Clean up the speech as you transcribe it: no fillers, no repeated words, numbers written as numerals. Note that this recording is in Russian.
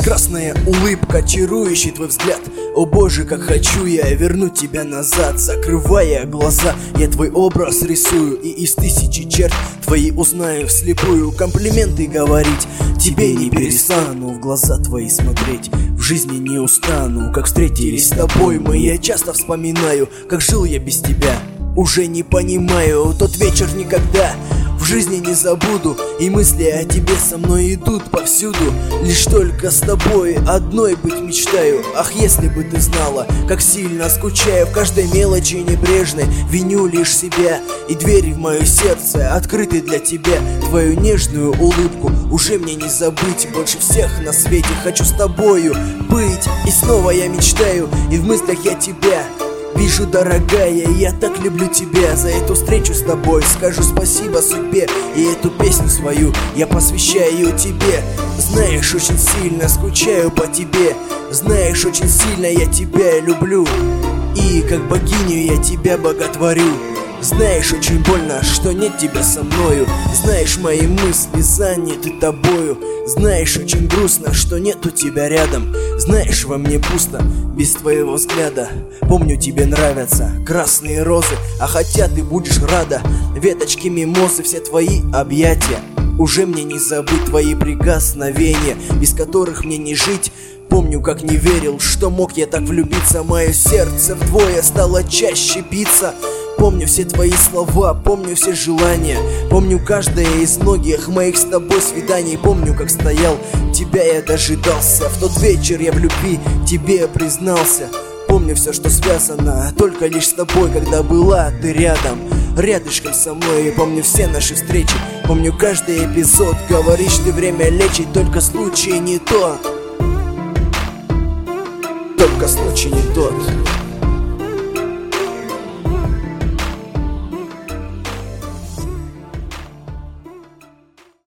Прекрасная улыбка, чарующий твой взгляд. О боже, как хочу я вернуть тебя назад. Закрывая глаза, я твой образ рисую, и из тысячи черт твои узнаю вслепую. Комплименты говорить тебе не перестану, в глаза твои смотреть в жизни не устану. Как встретились с тобой мы, я часто вспоминаю, как жил я без тебя. Уже не понимаю, тот вечер никогда в жизни не забуду, и мысли о тебе со мной идут повсюду. Лишь только с тобой одной быть мечтаю. Ах, если бы ты знала, как сильно скучаю. В каждой мелочи небрежной виню лишь себя, и двери в мое сердце открыты для тебя. Твою нежную улыбку уже мне не забыть. Больше всех на свете хочу с тобою быть. И снова я мечтаю, и в мыслях я тебя вижу, дорогая, я так люблю тебя. За эту встречу с тобой скажу спасибо судьбе, и эту песню свою я посвящаю тебе. Знаешь, очень сильно скучаю по тебе, знаешь, очень сильно я тебя люблю, и как богиню я тебя боготворю. Знаешь, очень больно, что нет тебя со мною. Знаешь, мои мысли заняты тобою. Знаешь, очень грустно, что нету тебя рядом. Знаешь, во мне пусто без твоего взгляда. Помню, тебе нравятся красные розы, а хотя ты будешь рада веточки мимозы, все твои объятия. Уже мне не забыть твои прикосновения, без которых мне не жить. Помню, как не верил, что мог я так влюбиться. Мое сердце вдвое стало чаще биться. Помню все твои слова, помню все желания. Помню каждое из многих моих с тобой свиданий. Помню, как стоял, тебя я дожидался. В тот вечер я в любви тебе признался. Помню все, что связано только лишь с тобой, когда была ты рядом, рядышком со мной. И помню все наши встречи, помню каждый эпизод. Говоришь, ты время лечить, только случай не тот. Только случай не тот.